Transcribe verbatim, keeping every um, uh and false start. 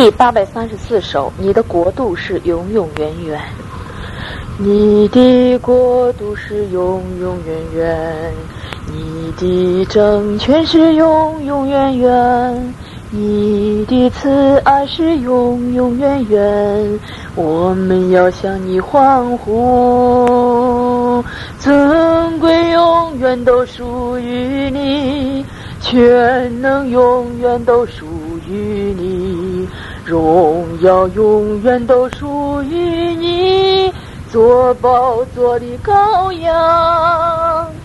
第八百三十四首，你的国度是永永远远。你的国度是永永远远，你的政权是永永远远，你的慈爱是永永远远。我们要向你欢呼，尊贵永远都属于你，全能永远都属于你，荣耀永远都属于你，做宝座的羔羊。